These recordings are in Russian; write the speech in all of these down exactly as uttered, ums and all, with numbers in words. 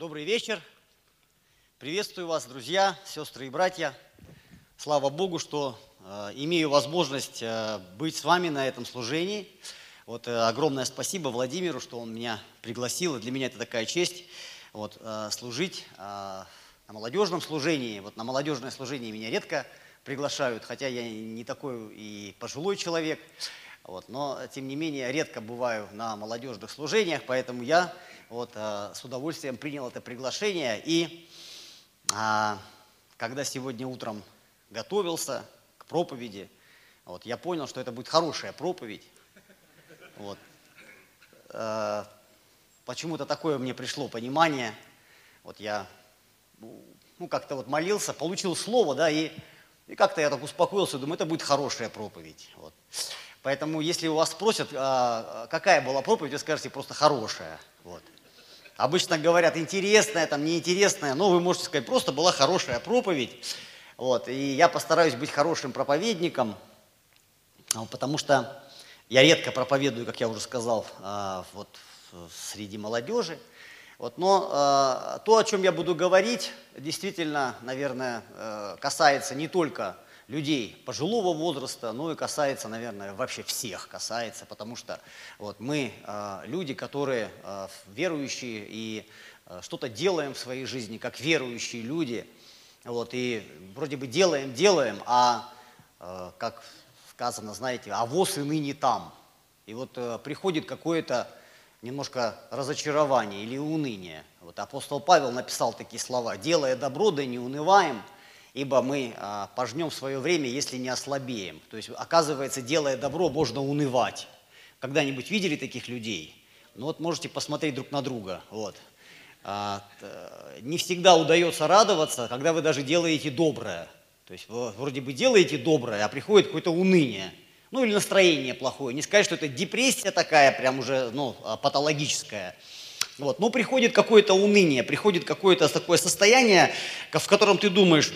Добрый вечер. Приветствую вас, друзья, сестры и братья. Слава Богу, что э, имею возможность э, быть с вами на этом служении. Вот, э, огромное спасибо Владимиру, что он меня пригласил. И для меня это такая честь вот, э, служить э, на молодежном служении. Вот на молодежное служение меня редко приглашают, хотя я не такой и пожилой человек. Вот, но, тем не менее, редко бываю на молодежных служениях, поэтому я вот, э, с удовольствием принял это приглашение. И э, когда сегодня утром готовился к проповеди, вот, я понял, что это будет хорошая проповедь. Вот. Э, почему-то такое мне пришло понимание. Вот я ну, как-то вот молился, получил слово, да, и, и как-то я так успокоился, думаю, это будет хорошая проповедь. Вот. Поэтому, если у вас спросят, а, какая была проповедь, вы скажете просто хорошая. Вот. Обычно говорят интересная, там, неинтересная, но вы можете сказать, просто была хорошая проповедь. Вот. И я постараюсь быть хорошим проповедником, потому что я редко проповедую, как я уже сказал, а, вот, среди молодежи. Вот. Но а, то, о чем я буду говорить, действительно, наверное, касается не только людей пожилого возраста, ну и касается, наверное, вообще всех касается, потому что вот, мы э, люди, которые э, верующие и э, что-то делаем в своей жизни, как верующие люди, вот, и вроде бы делаем, делаем, а, э, как сказано, знаете, а воз и ныне там. И вот э, приходит какое-то немножко разочарование или уныние. Вот апостол Павел написал такие слова: «Делая добро, да не унываем, ибо мы а, пожнем в свое время, если не ослабеем». То есть, оказывается, делая добро, можно унывать. Когда-нибудь видели таких людей? Ну вот можете посмотреть друг на друга. Вот. А, не всегда удается радоваться, когда вы даже делаете доброе. То есть вы вроде бы делаете доброе, а приходит какое-то уныние. Ну или настроение плохое. Не сказать, что это депрессия такая, прям уже ну, патологическая. Вот. Но приходит какое-то уныние, приходит какое-то такое состояние, в котором ты думаешь,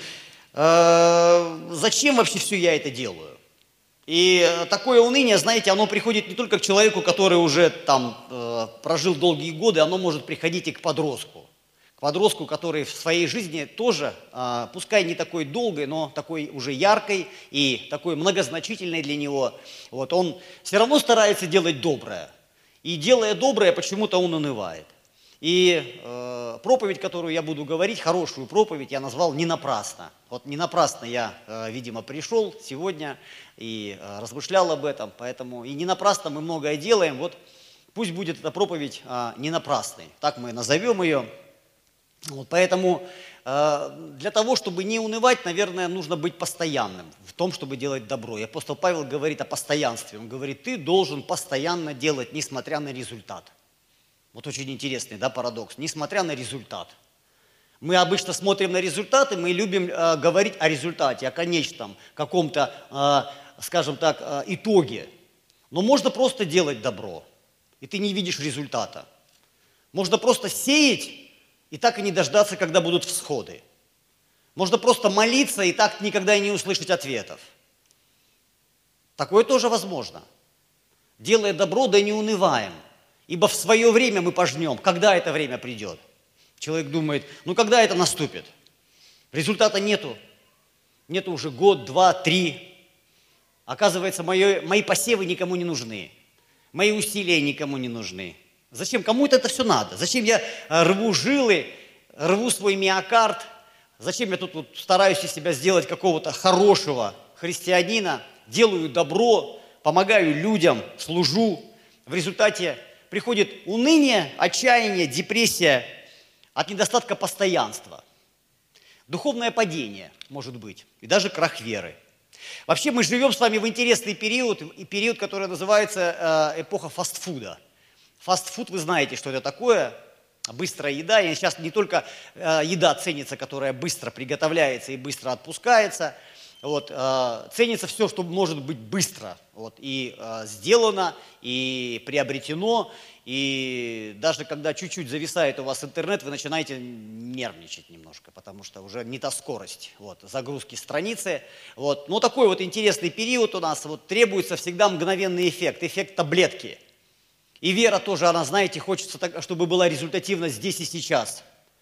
э, зачем вообще все я это делаю? И такое уныние, знаете, оно приходит не только к человеку, который уже там э, прожил долгие годы, оно может приходить и к подростку. К подростку, который в своей жизни тоже, э, пускай не такой долгой, но такой уже яркой и такой многозначительной для него, вот, он все равно старается делать доброе. И делая доброе, почему-то он унывает. И э, проповедь, которую я буду говорить, хорошую проповедь, я назвал «Не напрасно». Вот не напрасно я, э, видимо, пришел сегодня и э, размышлял об этом, поэтому и не напрасно мы многое делаем. Вот пусть будет эта проповедь э, не напрасной, так мы назовем ее. Вот, поэтому э, для того, чтобы не унывать, наверное, нужно быть постоянным в том, чтобы делать добро. И апостол Павел говорит о постоянстве. Он говорит, ты должен постоянно делать, несмотря на результат. Вот очень интересный, да, парадокс. Несмотря на результат. Мы обычно смотрим на результаты, мы любим э, говорить о результате, о конечном каком-то, э, скажем так, э, итоге. Но можно просто делать добро, и ты не видишь результата. Можно просто сеять, и так и не дождаться, когда будут всходы. Можно просто молиться, и так никогда и не услышать ответов. Такое тоже возможно. Делая добро, да не унываем. Ибо в свое время мы пожнем. Когда это время придет? Человек думает, ну когда это наступит? Результата нету. Нету уже год, два, три. Оказывается, мои, мои посевы никому не нужны. Мои усилия никому не нужны. Зачем? Кому-то это все надо. Зачем я рву жилы, рву свой миокард? Зачем я тут вот стараюсь из себя сделать какого-то хорошего христианина? Делаю добро, помогаю людям, служу. В результате приходит уныние, отчаяние, депрессия от недостатка постоянства. Духовное падение, может быть, и даже крах веры. Вообще мы живем с вами в интересный период, и период, который называется э, эпоха фастфуда. Фастфуд, вы знаете, что это такое, быстрая еда. И сейчас не только э, еда ценится, которая быстро приготовляется и быстро отпускается. Вот, э, ценится все, что может быть быстро вот, и э, сделано, и приобретено. И даже когда чуть-чуть зависает у вас интернет, вы начинаете нервничать немножко, потому что уже не та скорость вот, загрузки страницы. Вот. Но такой вот интересный период у нас, вот, требуется всегда мгновенный эффект, эффект таблетки. И вера тоже, она, знаете, хочется, чтобы была результативна здесь и сейчас.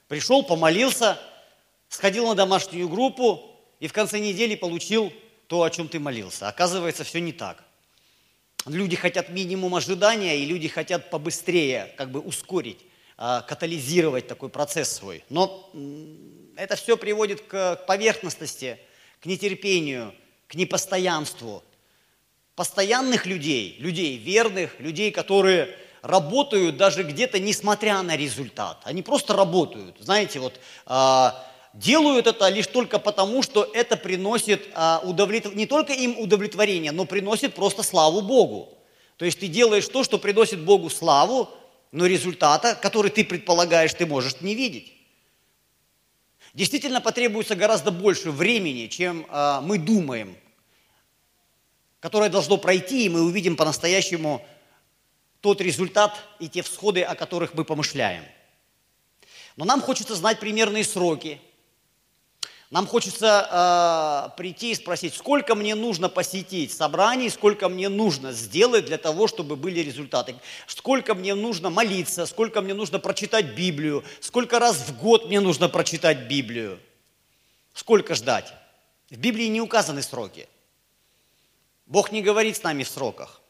Пришел, помолился, сходил на домашнюю группу и в конце недели получил то, о чем ты молился. Оказывается, все не так. Люди хотят минимум ожидания, и люди хотят побыстрее, как бы ускорить, катализировать такой процесс свой. Но это все приводит к поверхностности, к нетерпению, к непостоянству. Постоянных людей, людей верных, людей, которые работают даже где-то несмотря на результат. Они просто работают. Знаете, вот делают это лишь только потому, что это приносит удовлетворение, не только им удовлетворение, но приносит просто славу Богу. То есть ты делаешь то, что приносит Богу славу, но результата, который ты предполагаешь, ты можешь не видеть. Действительно потребуется гораздо больше времени, чем э, мы думаем, которое должно пройти, и мы увидим по-настоящему тот результат и те всходы, о которых мы помышляем. Но нам хочется знать примерные сроки. Нам хочется э, прийти и спросить, сколько мне нужно посетить собраний, сколько мне нужно сделать для того, чтобы были результаты, сколько мне нужно молиться, сколько мне нужно прочитать Библию, сколько раз в год мне нужно прочитать Библию, сколько ждать. В Библии не указаны сроки. Бог не говорит с нами в сроках.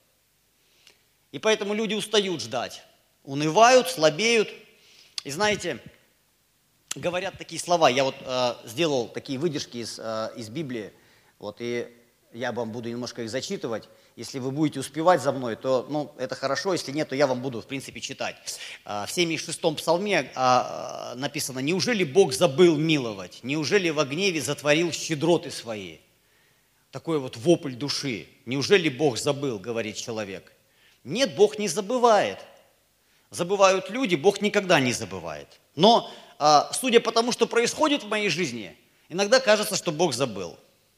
И поэтому люди устают ждать, унывают, слабеют. И знаете, говорят такие слова, я вот э, сделал такие выдержки из, э, из Библии, вот, и я вам буду немножко их зачитывать. Если вы будете успевать за мной, то ну, это хорошо, если нет, то я вам буду, в принципе, читать. Э, в семьдесят шестом псалме э, написано: «Неужели Бог забыл миловать? Неужели во гневе затворил щедроты свои?» Такой вот вопль души. «Неужели Бог забыл?» — говорит человек. Нет, Бог не забывает. Забывают люди, Бог никогда не забывает. Но судя по тому, что происходит в моей жизни, иногда кажется, что Бог забыл.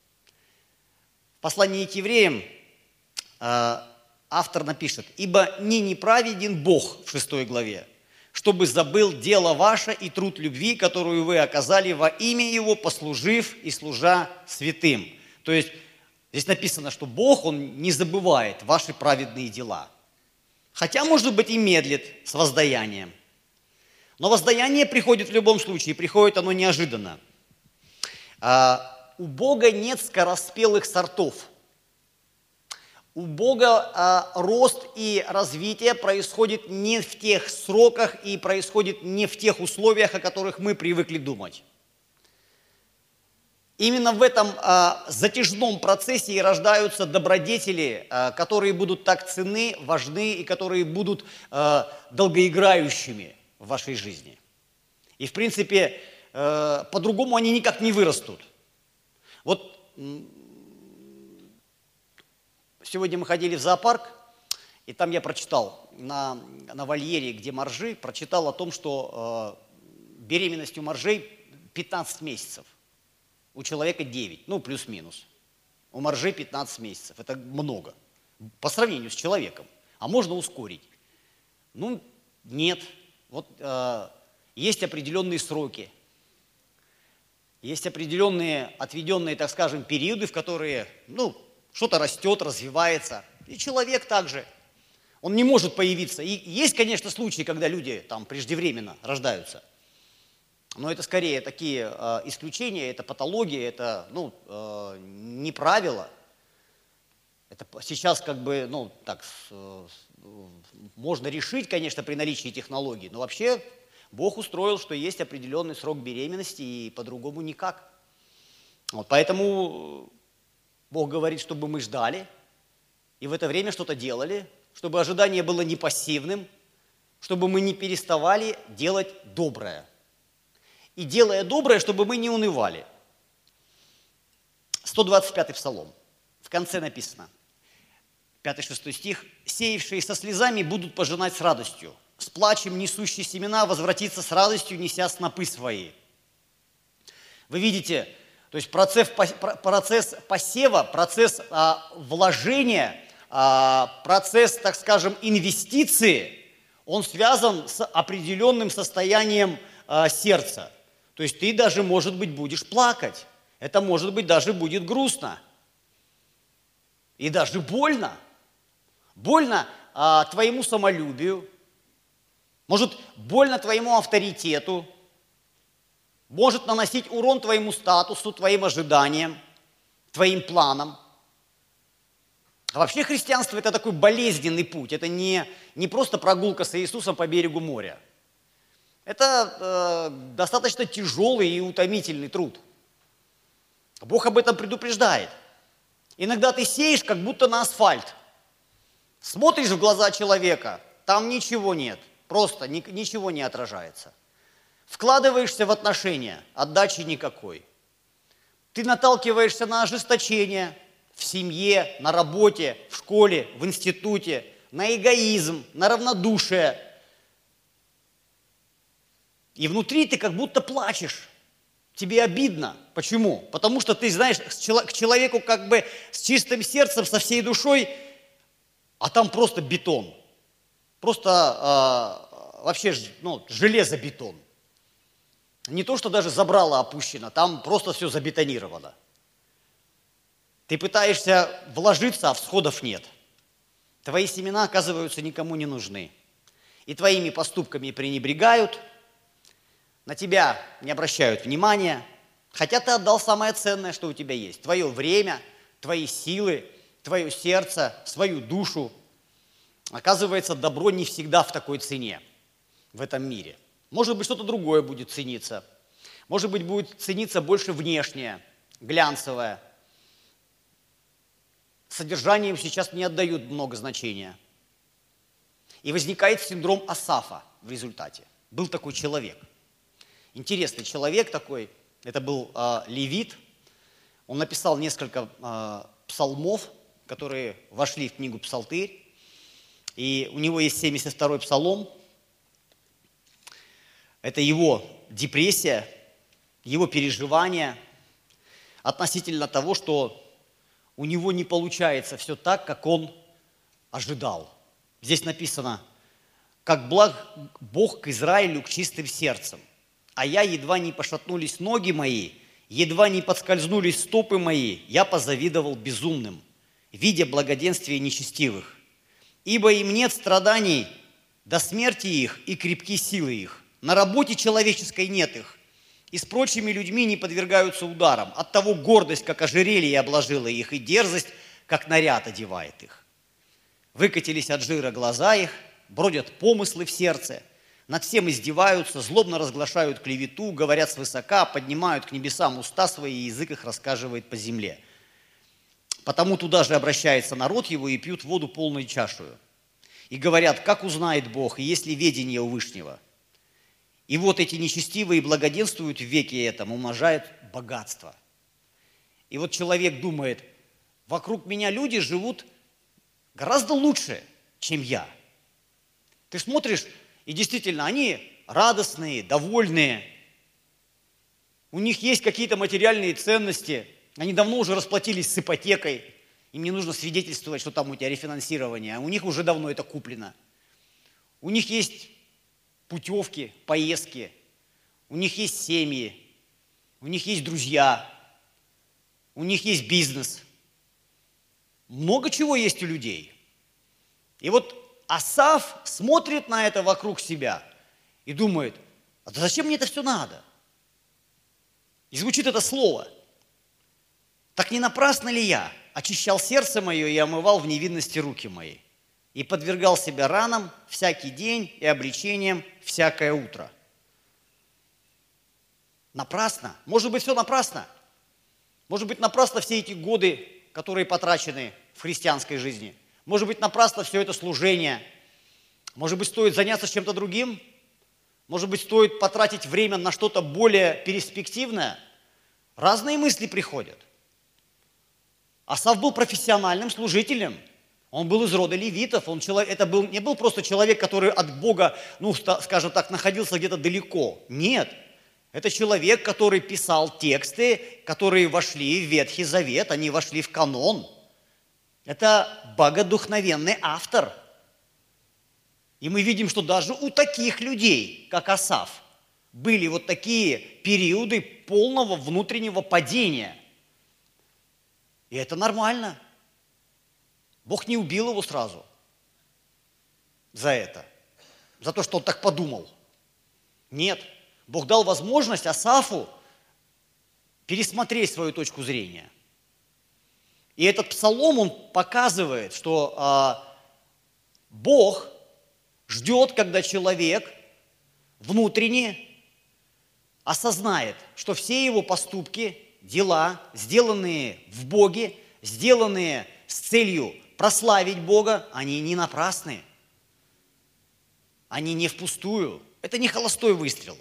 В послании к евреям автор напишет: «Ибо не неправеден Бог» в шестой главе, «чтобы забыл дело ваше и труд любви, которую вы оказали во имя Его, послужив и служа святым». То есть здесь написано, что Бог, Он не забывает ваши праведные дела. Хотя, может быть, и медлит с воздаянием. Но воздаяние приходит в любом случае, приходит оно неожиданно. А, у Бога нет скороспелых сортов. У Бога а, рост и развитие происходит не в тех сроках и происходит не в тех условиях, о которых мы привыкли думать. Именно в этом а, затяжном процессе и рождаются добродетели, а, которые будут так ценны, важны и которые будут а, долгоиграющими в вашей жизни. И, в принципе, э, по-другому они никак не вырастут. Вот сегодня мы ходили в зоопарк, и там я прочитал на, на вольере, где моржи, прочитал о том, что э, беременность у моржей пятнадцать месяцев, у человека девять, ну плюс-минус. У моржей пятнадцать месяцев, это много по сравнению с человеком. А можно ускорить? Ну, нет. Вот э, есть определенные сроки, есть определенные отведенные, так скажем, периоды, в которые, ну, что-то растет, развивается. И человек также, он не может появиться. И есть, конечно, случаи, когда люди там преждевременно рождаются. Но это скорее такие э, исключения, это патология, это, ну, э, не правило. Это сейчас как бы, ну, так, э, можно решить, конечно, при наличии технологий, но вообще Бог устроил, что есть определенный срок беременности, и по-другому никак. Вот, поэтому Бог говорит, чтобы мы ждали, и в это время что-то делали, чтобы ожидание было не пассивным, чтобы мы не переставали делать доброе. И делая доброе, чтобы мы не унывали. сто двадцать пятый псалом. В конце написано, пятый-шестой стих: «Сеявшие со слезами будут пожинать с радостью, с плачем несущие семена возвратится с радостью, неся снопы свои». Вы видите, то есть процесс, процесс посева, процесс а, вложения, а, процесс, так скажем, инвестиции, он связан с определенным состоянием а, сердца. То есть ты даже, может быть, будешь плакать, это, может быть, даже будет грустно и даже больно. Больно а, твоему самолюбию, может, больно твоему авторитету, может наносить урон твоему статусу, твоим ожиданиям, твоим планам. А вообще христианство – это такой болезненный путь. Это не, не просто прогулка с Иисусом по берегу моря. Это э, достаточно тяжелый и утомительный труд. Бог об этом предупреждает. Иногда ты сеешь, как будто на асфальт. Смотришь в глаза человека, там ничего нет, просто ни, ничего не отражается. Вкладываешься в отношения, отдачи никакой. Ты наталкиваешься на ожесточение в семье, на работе, в школе, в институте, на эгоизм, на равнодушие. И внутри ты как будто плачешь. Тебе обидно. Почему? Потому что ты, знаешь, к человеку как бы с чистым сердцем, со всей душой, а там просто бетон. Просто э, вообще ну, железобетон. Не то, что даже забрало опущено, там просто все забетонировано. Ты пытаешься вложиться, а всходов нет. Твои семена, оказываются, никому не нужны. И твоими поступками пренебрегают, на тебя не обращают внимания, хотя ты отдал самое ценное, что у тебя есть. Твое время, твои силы, твое сердце, свою душу. Оказывается, добро не всегда в такой цене в этом мире. Может быть, что-то другое будет цениться. Может быть, будет цениться больше внешнее, глянцевое. Содержанию сейчас не отдают много значения. И возникает синдром Асафа в результате. Был такой человек. Интересный человек такой. Это был э, левит. Он написал несколько э, псалмов, которые вошли в книгу «Псалтырь». И у него есть семьдесят второй псалом. Это его депрессия, его переживания относительно того, что у него не получается все так, как он ожидал. Здесь написано: «Как благ Бог к Израилю, к чистым сердцем, а я едва не пошатнулись ноги мои, едва не подскользнулись стопы мои, я позавидовал безумным, видя благоденствие нечестивых. Ибо им нет страданий до смерти их и крепки силы их. На работе человеческой нет их, и с прочими людьми не подвергаются ударам. Оттого гордость, как ожерелье, обложила их, и дерзость, как наряд, одевает их. Выкатились от жира глаза их, бродят помыслы в сердце, над всем издеваются, злобно разглашают клевету, говорят свысока, поднимают к небесам уста свои, и язык их рассказывает по земле. Потому туда же обращается народ его, и пьют воду полной чашею. И говорят: как узнает Бог, и есть ли ведение у Вышнего? И вот эти нечестивые благоденствуют в веке этом, умножают богатство». И вот человек думает: вокруг меня люди живут гораздо лучше, чем я. Ты смотришь, и действительно, они радостные, довольные. У них есть какие-то материальные ценности. Они давно уже расплатились с ипотекой. Им не нужно свидетельствовать, что там у тебя рефинансирование. А у них уже давно это куплено. У них есть путевки, поездки. У них есть семьи. У них есть друзья. У них есть бизнес. Много чего есть у людей. И вот Асаф смотрит на это вокруг себя и думает: а зачем мне это все надо? И звучит это слово: так не напрасно ли я очищал сердце мое и омывал в невинности руки мои, и подвергал себя ранам всякий день и обличениям всякое утро? Напрасно? Может быть, все напрасно? Может быть, напрасно все эти годы, которые потрачены в христианской жизни? Может быть, напрасно все это служение? Может быть, стоит заняться чем-то другим? Может быть, стоит потратить время на что-то более перспективное? Разные мысли приходят. Асаф был профессиональным служителем. Он был из рода левитов. Он человек, это был, не был просто человек, который от Бога, ну, скажем так, находился где-то далеко. Нет. Это человек, который писал тексты, которые вошли в Ветхий Завет, они вошли в канон. Это богодухновенный автор. И мы видим, что даже у таких людей, как Асаф, были вот такие периоды полного внутреннего падения. И это нормально. Бог не убил его сразу за это, за то, что он так подумал. Нет. Бог дал возможность Асафу пересмотреть свою точку зрения. И этот псалом, он показывает, что а, Бог ждет, когда человек внутренне осознает, что все его поступки, дела, сделанные в Боге, сделанные с целью прославить Бога, они не напрасны. Они не впустую. Это не холостой выстрел.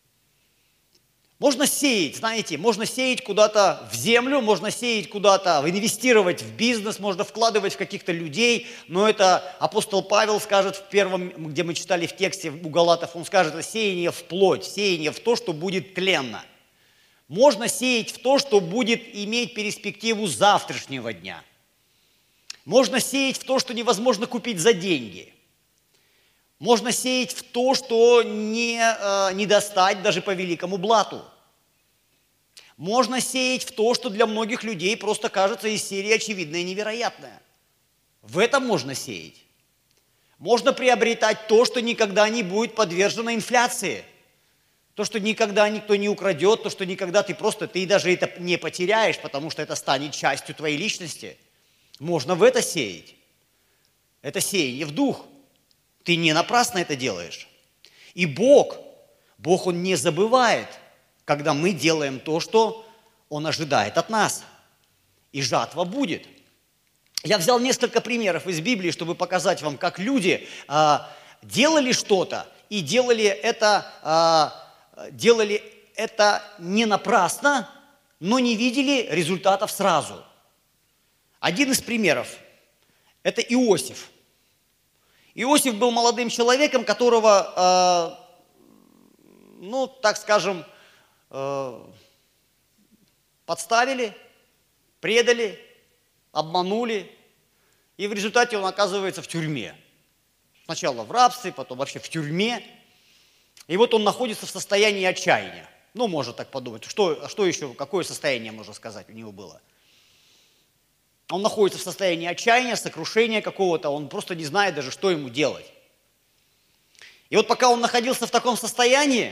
Можно сеять, знаете, можно сеять куда-то в землю, можно сеять куда-то, инвестировать в бизнес, можно вкладывать в каких-то людей, но это апостол Павел скажет в первом, где мы читали в тексте у Галатов, он скажет, это сеяние в плоть, сеяние в то, что будет тленно. Можно сеять в то, что будет иметь перспективу завтрашнего дня. Можно сеять в то, что невозможно купить за деньги. Можно сеять в то, что не, э, не достать даже по великому блату. Можно сеять в то, что для многих людей просто кажется из серии очевидное и невероятное. В этом можно сеять. Можно приобретать то, что никогда не будет подвержено инфляции. То, что никогда никто не украдет, то, что никогда ты просто, ты даже это не потеряешь, потому что это станет частью твоей личности. Можно в это сеять. Это сеяние в дух. Ты не напрасно это делаешь. И Бог, Бог, Он не забывает, когда мы делаем то, что Он ожидает от нас. И жатва будет. Я взял несколько примеров из Библии, чтобы показать вам, как люди а, делали что-то и делали это, а, делали это не напрасно, но не видели результатов сразу. Один из примеров – это Иосиф. Иосиф был молодым человеком, которого, э, ну, так скажем, э, подставили, предали, обманули, и в результате он оказывается в тюрьме. Сначала в рабстве, потом вообще в тюрьме. И вот он находится в состоянии отчаяния. Ну, можно так подумать, что, что еще, какое состояние, можно сказать, у него было. Он находится в состоянии отчаяния, сокрушения какого-то, он просто не знает даже, что ему делать. И вот пока он находился в таком состоянии,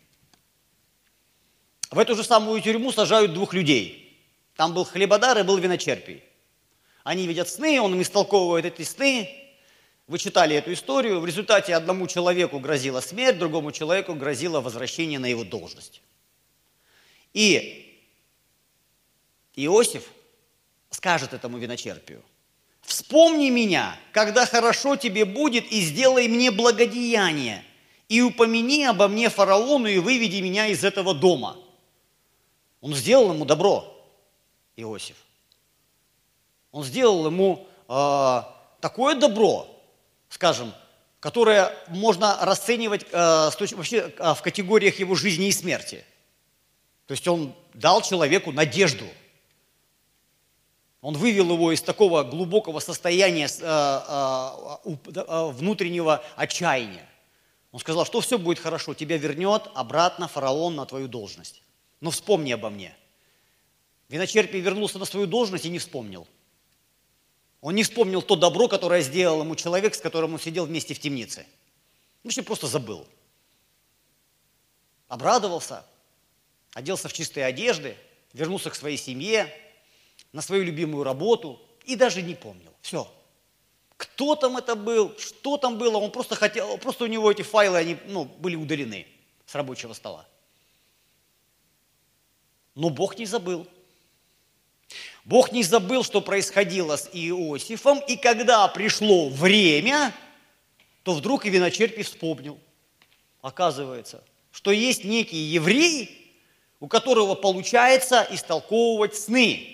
в эту же самую тюрьму сажают двух людей. Там был хлебодар и был виночерпий. Они видят сны, он им истолковывает эти сны. Вы читали эту историю. В результате одному человеку грозила смерть, другому человеку грозило возвращение на его должность. И Иосиф скажет этому виночерпию: «Вспомни меня, когда хорошо тебе будет, и сделай мне благодеяние, и упомяни обо мне фараону, и выведи меня из этого дома». Он сделал ему добро, Иосиф. Он сделал ему э, такое добро, скажем, которое можно расценивать э, вообще э, в категориях его жизни и смерти. То есть он дал человеку надежду. Он вывел его из такого глубокого состояния внутреннего отчаяния. Он сказал, что все будет хорошо, тебя вернет обратно фараон на твою должность. Но вспомни обо мне. Виночерпий вернулся на свою должность и не вспомнил. Он не вспомнил то добро, которое сделал ему человек, с которым он сидел вместе в темнице. Он вообще просто забыл. Обрадовался, оделся в чистые одежды, вернулся к своей семье, на свою любимую работу и даже не помнил. Все. Кто там это был, что там было, он просто хотел, просто у него эти файлы, они, ну, были удалены с рабочего стола. Но Бог не забыл. Бог не забыл, что происходило с Иосифом, и когда пришло время, то вдруг и виночерпий вспомнил. Оказывается, что есть некий еврей, у которого получается истолковывать сны.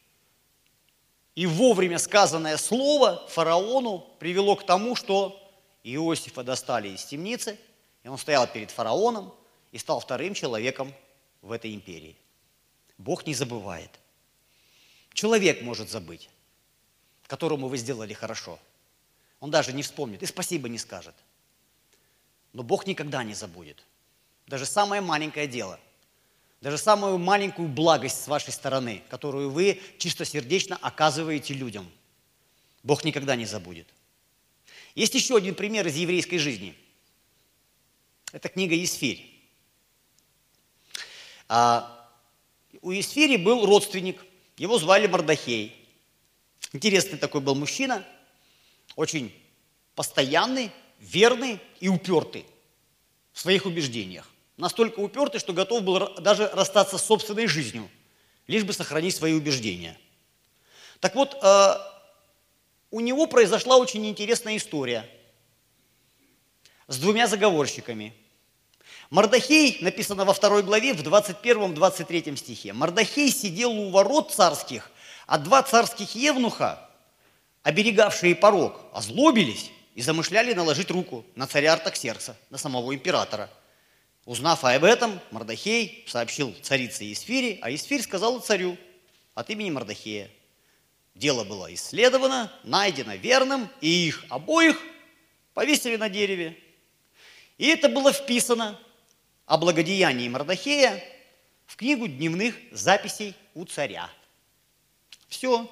И вовремя сказанное слово фараону привело к тому, что Иосифа достали из темницы, и он стоял перед фараоном и стал вторым человеком в этой империи. Бог не забывает. Человек может забыть, которому вы сделали хорошо. Он даже не вспомнит и спасибо не скажет. Но Бог никогда не забудет. Даже самое маленькое дело, даже самую маленькую благость с вашей стороны, которую вы чистосердечно оказываете людям, Бог никогда не забудет. Есть еще один пример из еврейской жизни. Это книга Есфирь. А у Есфири был родственник, его звали Мардохей. Интересный такой был мужчина, очень постоянный, верный и упертый в своих убеждениях. Настолько упертый, что готов был даже расстаться с собственной жизнью, лишь бы сохранить свои убеждения. Так вот, у него произошла очень интересная история с двумя заговорщиками. Мардохей, написано во второй главе, в двадцать первом — двадцать третьем стихе. Мардохей сидел у ворот царских, а два царских евнуха, оберегавшие порог, озлобились и замышляли наложить руку на царя Артаксеркса, на самого императора. Узнав об этом, Мардохей сообщил царице Есфире, а Есфирь сказала царю от имени Мардохея. Дело было исследовано, найдено верным, и их обоих повесили на дереве. И это было вписано о благодеянии Мардохея в книгу дневных записей у царя. Все.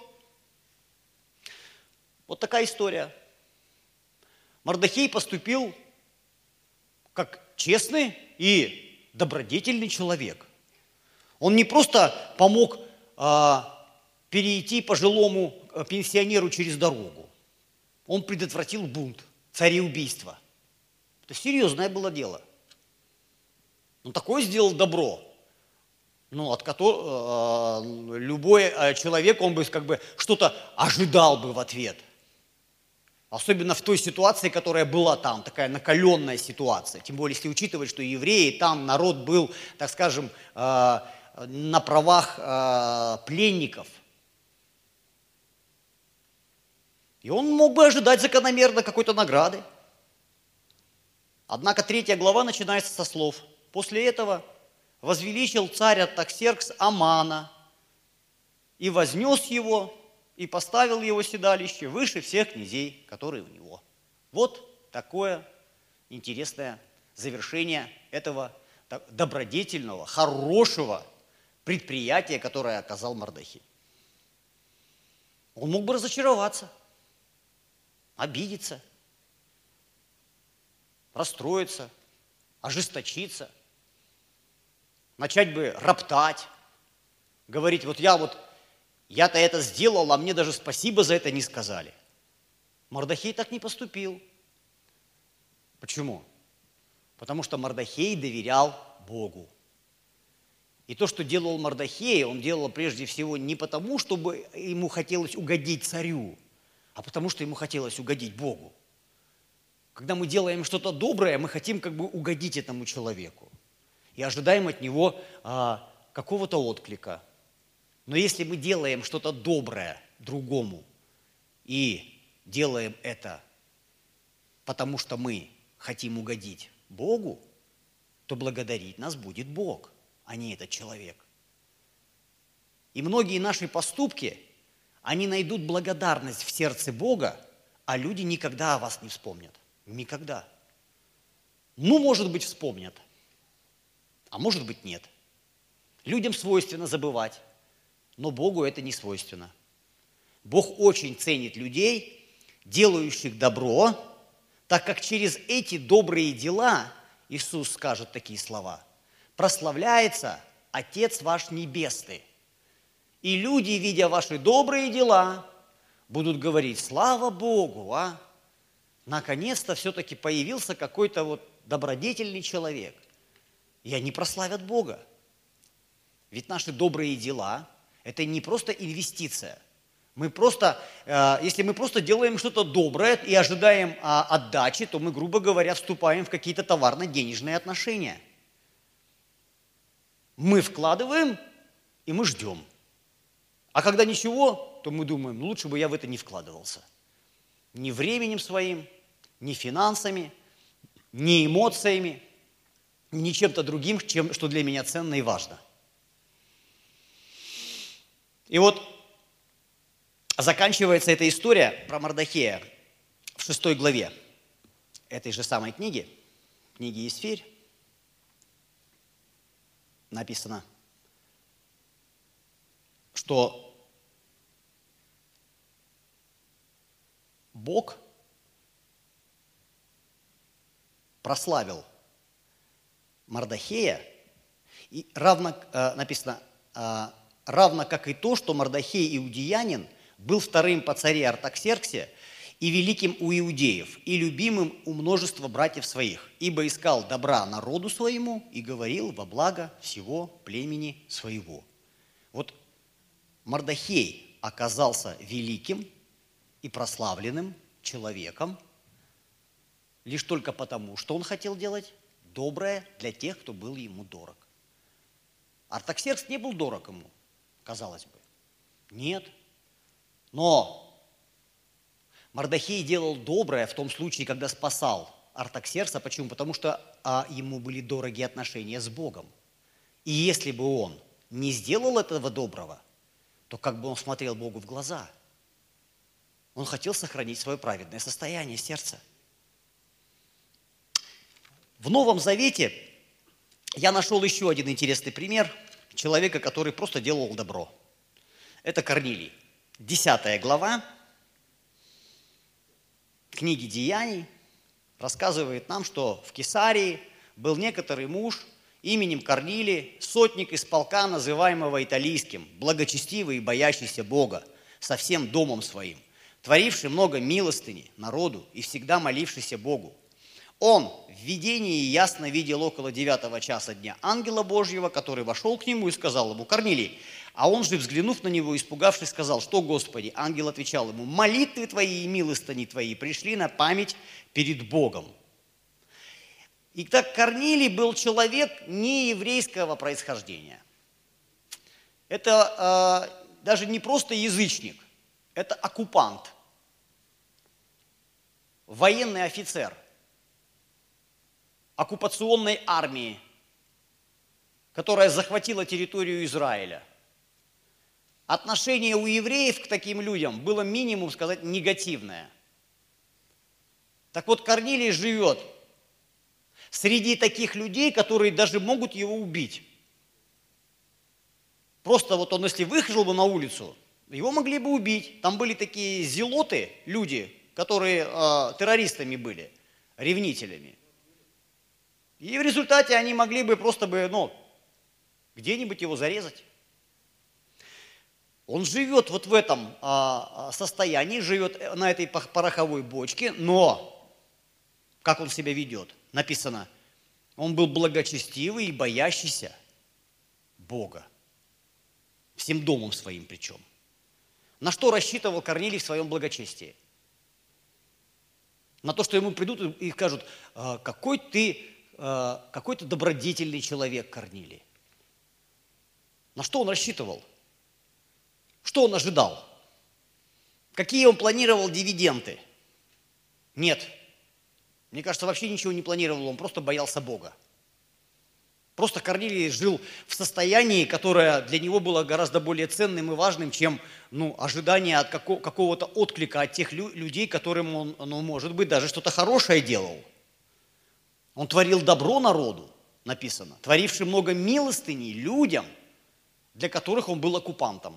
Вот такая история. Мардохей поступил как честный и добродетельный человек. Он не просто помог а, перейти пожилому пенсионеру через дорогу. Он предотвратил бунт, цареубийство. Это серьезное было дело. Он такое сделал добро, ну, от которого э, любой э, человек, он бы как бы что-то ожидал бы в ответ. Особенно в той ситуации, которая была там, такая накаленная ситуация. Тем более, если учитывать, что евреи, там народ был, так скажем, э, на правах э, пленников. И он мог бы ожидать закономерно какой-то награды. Однако третья глава начинается со слов. После этого возвеличил царь Артаксеркс Амана и вознес его, и поставил его седалище выше всех князей, которые у него. Вот такое интересное завершение этого добродетельного, хорошего предприятия, которое оказал Мардохей. Он мог бы разочароваться, обидеться, расстроиться, ожесточиться, начать бы роптать, говорить, вот я вот, я-то это сделал, а мне даже спасибо за это не сказали. Мардохей так не поступил. Почему? Потому что Мардохей доверял Богу. И то, что делал Мардохей, он делал прежде всего не потому, чтобы ему хотелось угодить царю, а потому что ему хотелось угодить Богу. Когда мы делаем что-то доброе, мы хотим как бы угодить этому человеку и ожидаем от него а, какого-то отклика. Но если мы делаем что-то доброе другому и делаем это потому, что мы хотим угодить Богу, то благодарить нас будет Бог, а не этот человек. И многие наши поступки, они найдут благодарность в сердце Бога, а люди никогда о вас не вспомнят. Никогда. Ну, может быть, вспомнят, а может быть, нет. Людям свойственно забывать, но Богу это не свойственно. Бог очень ценит людей, делающих добро, так как через эти добрые дела, Иисус скажет такие слова, прославляется Отец ваш Небесный. И люди, видя ваши добрые дела, будут говорить, слава Богу, а! Наконец-то все-таки появился какой-то вот добродетельный человек. И они прославят Бога. Ведь наши добрые дела – это не просто инвестиция. Мы просто, если мы просто делаем что-то доброе и ожидаем отдачи, то мы, грубо говоря, вступаем в какие-то товарно-денежные отношения. Мы вкладываем, и мы ждем. А когда ничего, то мы думаем, ну, лучше бы я в это не вкладывался. Ни временем своим, ни финансами, ни эмоциями, ни чем-то другим, чем, что для меня ценно и важно. И вот заканчивается эта история про Мардохея в шестой главе этой же самой книги, книги Есфирь. Написано, что Бог прославил Мардохея И равно, э, написано, э, равно как и то, что Мордохей иудеянин был вторым по царе Артаксерксе и великим у иудеев, и любимым у множества братьев своих, ибо искал добра народу своему и говорил во благо всего племени своего. Вот Мордохей оказался великим и прославленным человеком лишь только потому, что он хотел делать доброе для тех, кто был ему дорог. Артаксеркс не был дорог ему, казалось бы. Нет. Но Мордохей делал доброе в том случае, когда спасал Артаксеркса. Почему? Потому что а, ему были дороги отношения с Богом. И если бы он не сделал этого доброго, то как бы он смотрел Богу в глаза. Он хотел сохранить свое праведное состояние сердца. В Новом Завете я нашел еще один интересный пример человека, который просто делал добро. Это Корнилий. Десятая глава книги Деяний рассказывает нам, что в Кесарии был некоторый муж именем Корнилий, сотник из полка, называемого Италийским, благочестивый и боящийся Бога, со всем домом своим, творивший много милостыни народу и всегда молившийся Богу. Он в видении ясно видел около девятого часа дня ангела Божьего, который вошел к нему и сказал ему: «Корнилий». А он же, взглянув на него, испугавшись, сказал: «Что, Господи?» Ангел отвечал ему: «Молитвы твои и милостыни твои пришли на память перед Богом». Итак, Корнилий был человек нееврейского происхождения. Это э, даже не просто язычник, это оккупант, военный офицер оккупационной армии, которая захватила территорию Израиля. Отношение у евреев к таким людям было минимум сказать негативное. Так вот, Корнилий живет среди таких людей, которые даже могут его убить. Просто вот он, если выхожу бы на улицу, его могли бы убить. Там были такие зелоты, люди, которые э, террористами были, ревнителями. И в результате они могли бы просто бы, ну, где-нибудь его зарезать. Он живет вот в этом а, состоянии, живет на этой пороховой бочке, но как он себя ведет? Написано, он был благочестивый и боящийся Бога. Всем домом своим причем. На что рассчитывал Корнилий в своем благочестии? На то, что ему придут и скажут: какой ты, какой ты добродетельный человек, Корнилий. На что он рассчитывал? Что он ожидал? Какие он планировал дивиденды? Нет. Мне кажется, вообще ничего не планировал, он просто боялся Бога. Просто Корнилий жил в состоянии, которое для него было гораздо более ценным и важным, чем ну, ожидание от како- какого-то отклика от тех лю- людей, которым он, ну, может быть, даже что-то хорошее делал. Он творил добро народу, написано, творивший много милостыней людям, для которых он был оккупантом.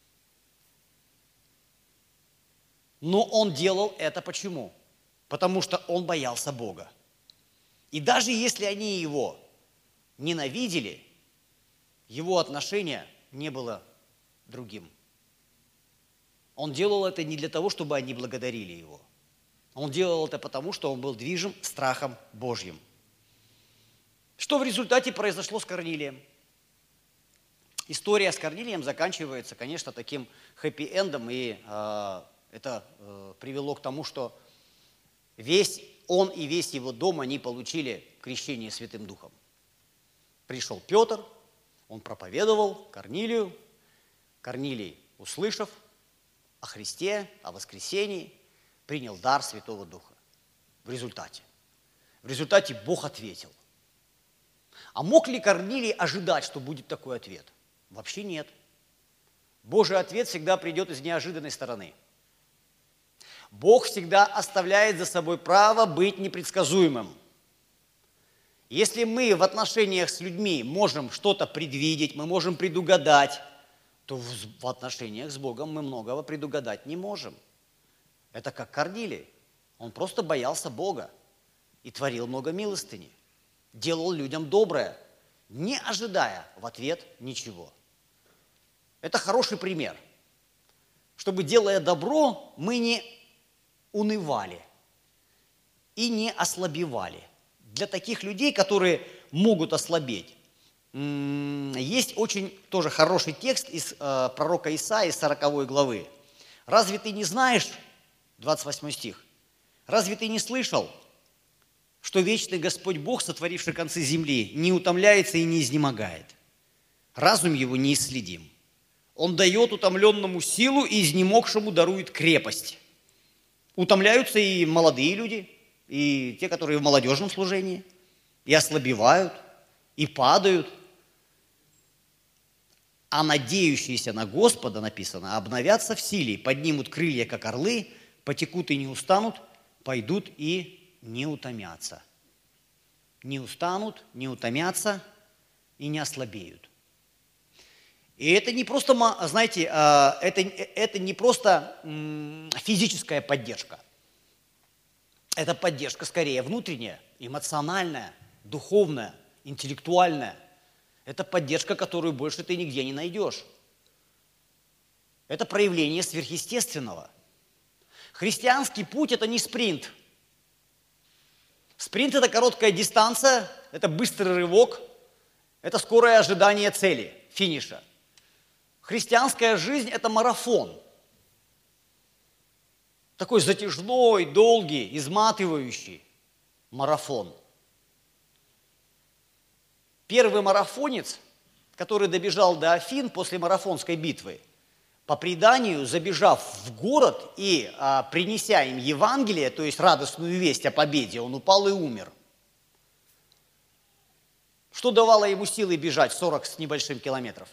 Но он делал это почему? Потому что он боялся Бога. И даже если они его ненавидели, его отношение не было другим. Он делал это не для того, чтобы они благодарили его. Он делал это потому, что он был движим страхом Божьим. Что в результате произошло с Корнилием? История с Корнилием заканчивается, конечно, таким хэппи-эндом, и э, это э, привело к тому, что весь он и весь его дом, они получили крещение Святым Духом. Пришел Петр, он проповедовал Корнилию. Корнилий, услышав о Христе, о воскресении, принял дар Святого Духа. В результате. В результате Бог ответил. А мог ли Корнилий ожидать, что будет такой ответ? Вообще нет. Божий ответ всегда придет из неожиданной стороны. Бог всегда оставляет за собой право быть непредсказуемым. Если мы в отношениях с людьми можем что-то предвидеть, мы можем предугадать, то в отношениях с Богом мы многого предугадать не можем. Это как Корнилий. Он просто боялся Бога и творил много милостыни. Делал людям доброе, не ожидая в ответ ничего. Это хороший пример, чтобы, делая добро, мы не унывали и не ослабевали. Для таких людей, которые могут ослабеть, есть очень тоже хороший текст из э, пророка Исаии, из сороковой главы. «Разве ты не знаешь, двадцать восьмой стих, разве ты не слышал, что вечный Господь Бог, сотворивший концы земли, не утомляется и не изнемогает? Разум его неисследим. Он дает утомленному силу и изнемогшему дарует крепость». Утомляются и молодые люди, и те, которые в молодежном служении, и ослабевают, и падают. А надеющиеся на Господа, написано, обновятся в силе, поднимут крылья, как орлы, потекут и не устанут, пойдут и не утомятся. Не устанут, не утомятся и не ослабеют. И это не просто, знаете, это, это не просто физическая поддержка. Это поддержка скорее внутренняя, эмоциональная, духовная, интеллектуальная. Это поддержка, которую больше ты нигде не найдешь. Это проявление сверхъестественного. Христианский путь – это не спринт. Спринт – это короткая дистанция, это быстрый рывок, это скорое ожидание цели, финиша. Христианская жизнь – это марафон. Такой затяжной, долгий, изматывающий марафон. Первый марафонец, который добежал до Афин после марафонской битвы, по преданию, забежав в город и а, принеся им Евангелие, то есть радостную весть о победе, он упал и умер. Что давало ему силы бежать сорок с небольшим километров?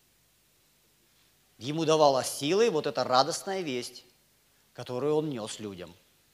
Ему давала силы вот эта радостная весть, которую он нес людям.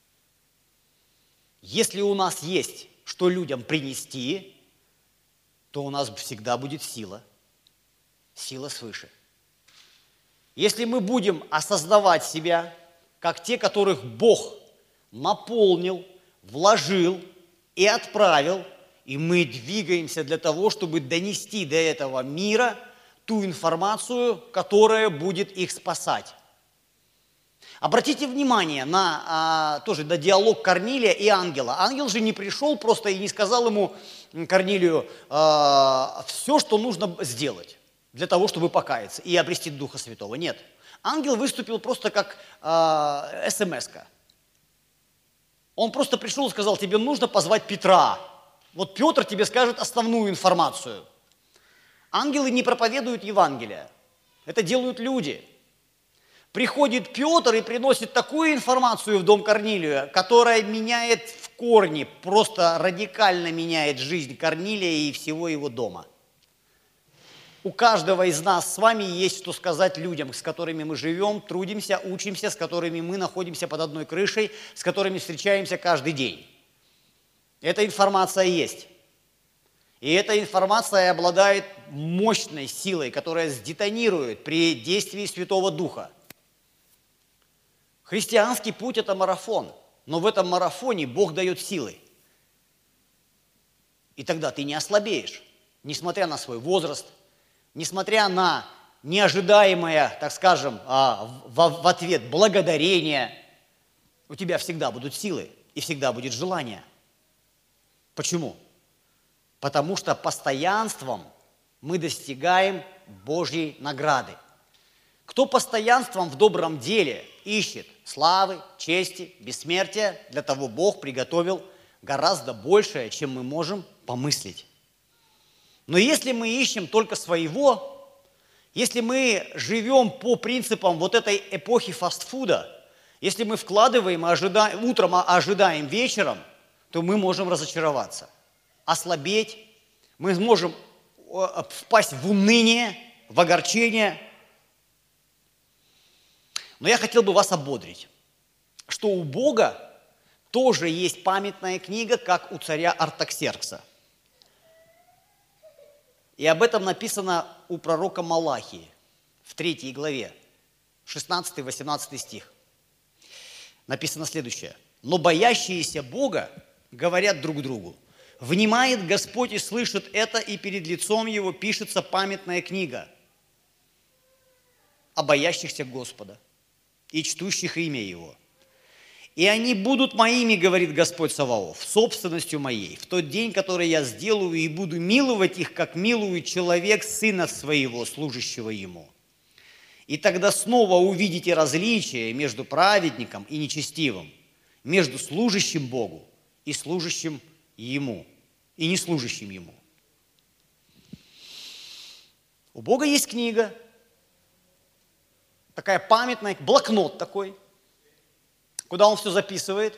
Если у нас есть что людям принести, то у нас всегда будет сила, сила свыше. Если мы будем осознавать себя, как те, которых Бог наполнил, вложил и отправил, и мы двигаемся для того, чтобы донести до этого мира ту информацию, которая будет их спасать. Обратите внимание на а, тоже на диалог Корнилия и ангела. Ангел же не пришел просто и не сказал ему, Корнилию, а, все, что нужно сделать для того, чтобы покаяться и обрести Духа Святого. Нет. Ангел выступил просто как а, эс-эм-эска. Он просто пришел и сказал, тебе нужно позвать Петра. Вот Петр тебе скажет основную информацию. Ангелы не проповедуют Евангелие. Это делают люди. Приходит Петр и приносит такую информацию в дом Корнилия, которая меняет в корне, просто радикально меняет жизнь Корнилия и всего его дома. У каждого из нас с вами есть что сказать людям, с которыми мы живем, трудимся, учимся, с которыми мы находимся под одной крышей, с которыми встречаемся каждый день. Эта информация есть. И эта информация обладает мощной силой, которая сдетонирует при действии Святого Духа. Христианский путь – это марафон, но в этом марафоне Бог дает силы. И тогда ты не ослабеешь, несмотря на свой возраст, несмотря на неожидаемое, так скажем, в ответ благодарение, у тебя всегда будут силы и всегда будет желание. Почему? Потому что постоянством мы достигаем Божьей награды. Кто постоянством в добром деле ищет славы, чести, бессмертия, для того Бог приготовил гораздо большее, чем мы можем помыслить. Но если мы ищем только своего, если мы живем по принципам вот этой эпохи фастфуда, если мы вкладываем и ожидаем, утром ожидаем вечером, то мы можем разочароваться, ослабеть, мы можем впасть в уныние, в огорчение. Но я хотел бы вас ободрить, что у Бога тоже есть памятная книга, как у царя Артаксеркса. И об этом написано у пророка Малахии в третьей главе, шестнадцатый-восемнадцатый стих. Написано следующее. «Но боящиеся Бога говорят друг другу, Внимает Господь и слышит это, и перед лицом Его пишется памятная книга о боящихся Господа и чтущих имя Его. И они будут моими, говорит Господь Саваоф, собственностью моей, в тот день, который я сделаю, и буду миловать их, как милует человек сына своего, служащего ему. И тогда снова увидите различие между праведником и нечестивым, между служащим Богу и служащим Ему, и не служащим Ему. У Бога есть книга, такая памятная, блокнот такой, куда Он все записывает.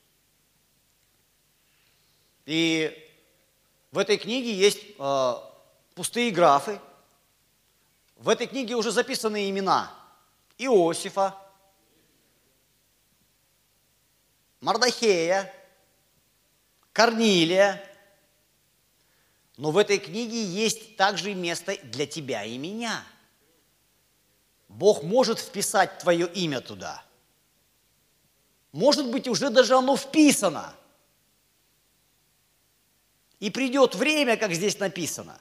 И в этой книге есть э, пустые графы. В этой книге уже записаны имена Иосифа, Мардохея, Корнилия. Но в этой книге есть также место для тебя и меня. Бог может вписать твое имя туда. Может быть, уже даже оно вписано. И придет время, как здесь написано.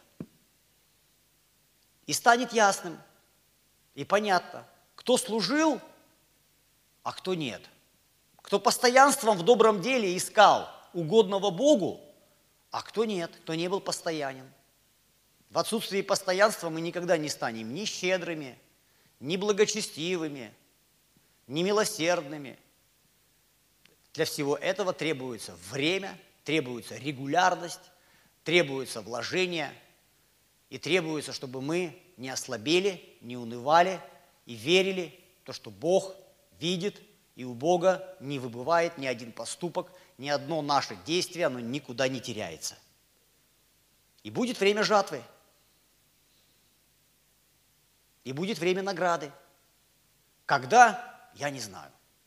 И станет ясным и понятно, кто служил, а кто нет. Кто постоянством в добром деле искал угодного Богу, а кто нет, кто не был постоянен. В отсутствии постоянства мы никогда не станем ни щедрыми, ни благочестивыми, ни милосердными. Для всего этого требуется время, требуется регулярность, требуется вложение и требуется, чтобы мы не ослабели, не унывали и верили в то, что Бог видит, и у Бога не выбывает ни один поступок, ни одно наше действие, оно никуда не теряется. И будет время жатвы, и будет время награды. Когда? Я не знаю.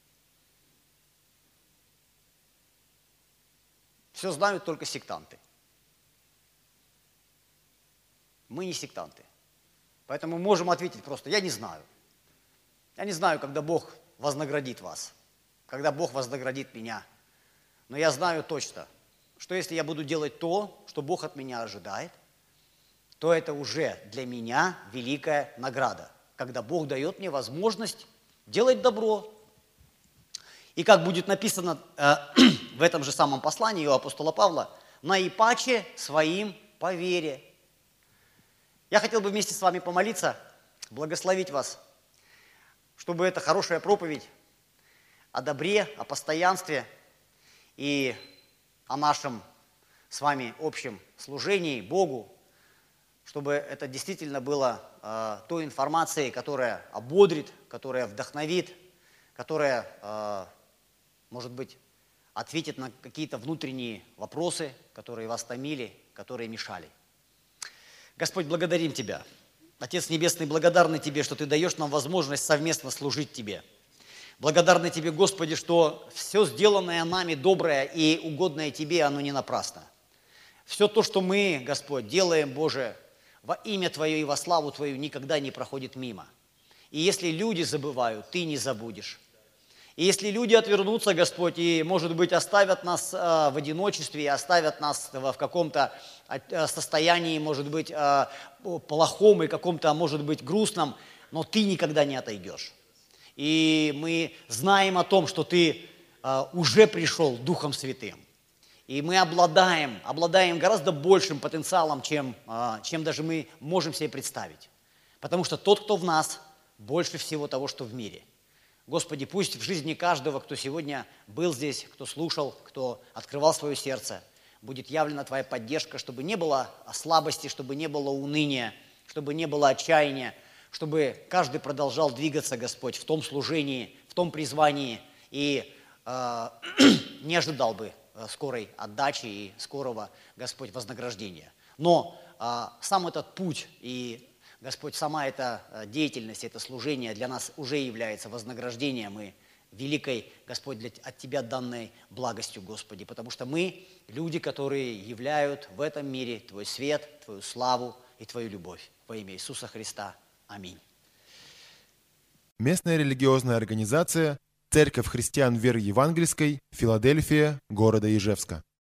Все знают только сектанты. Мы не сектанты. Поэтому можем ответить просто, я не знаю. Я не знаю, когда Бог вознаградит вас, когда Бог вознаградит меня. Но я знаю точно, что если я буду делать то, что Бог от меня ожидает, то это уже для меня великая награда, когда Бог дает мне возможность делать добро. И как будет написано э, в этом же самом послании у апостола Павла, наипаче своим по вере. Я хотел бы вместе с вами помолиться, благословить вас, чтобы эта хорошая проповедь о добре, о постоянстве и о нашем с вами общем служении Богу, чтобы это действительно было э, той информацией, которая ободрит, которая вдохновит, которая, э, может быть, ответит на какие-то внутренние вопросы, которые вас томили, которые мешали. Господь, благодарим Тебя. Отец Небесный, благодарны Тебе, что Ты даешь нам возможность совместно служить Тебе. Благодарны Тебе, Господи, что все сделанное нами доброе и угодное Тебе, оно не напрасно. Все то, что мы, Господь, делаем, Боже, во имя Твое и во славу Твою, никогда не проходит мимо. И если люди забывают, Ты не забудешь. И если люди отвернутся, Господь, и, может быть, оставят нас э, в одиночестве, оставят нас в, в каком-то э, состоянии, может быть, э, плохом и каком-то, может быть, грустном, но Ты никогда не отойдешь. И мы знаем о том, что Ты э, уже пришел Духом Святым. И мы обладаем, обладаем гораздо большим потенциалом, чем, э, чем даже мы можем себе представить. Потому что тот, кто в нас, больше всего того, что в мире. Господи, пусть в жизни каждого, кто сегодня был здесь, кто слушал, кто открывал свое сердце, будет явлена Твоя поддержка, чтобы не было слабости, чтобы не было уныния, чтобы не было отчаяния, чтобы каждый продолжал двигаться, Господь, в том служении, в том призвании и э, не ожидал бы скорой отдачи и скорого, Господь, вознаграждения. Но э, сам этот путь и Господь, сама эта деятельность, это служение для нас уже является вознаграждением и великой, Господь, для, от Тебя данной благостью, Господи, потому что мы люди, которые являют в этом мире Твой свет, Твою славу и Твою любовь. Во имя Иисуса Христа. Аминь. Местная религиозная организация «Церковь христиан веры евангельской», Филадельфия, города Ижевска.